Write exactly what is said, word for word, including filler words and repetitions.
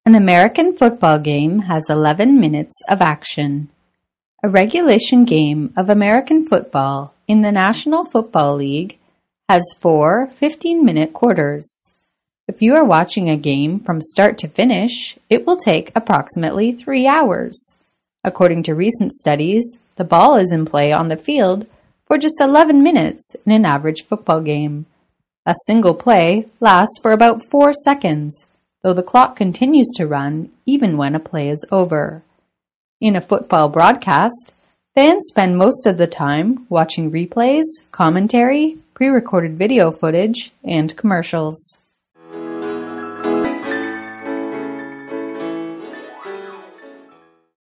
An American football game has eleven minutes of action. A regulation game of American football in the National Football League has four fifteen-minute quarters. If you are watching a game from start to finish, it will take approximately three hours. According to recent studies, the ball is in play on the field for just eleven minutes in an average football game. A single play lasts for about four seconds, though the clock continues to run even when a play is over. In a football broadcast, fans spend most of the time watching replays, commentary, pre-recorded video footage, and commercials.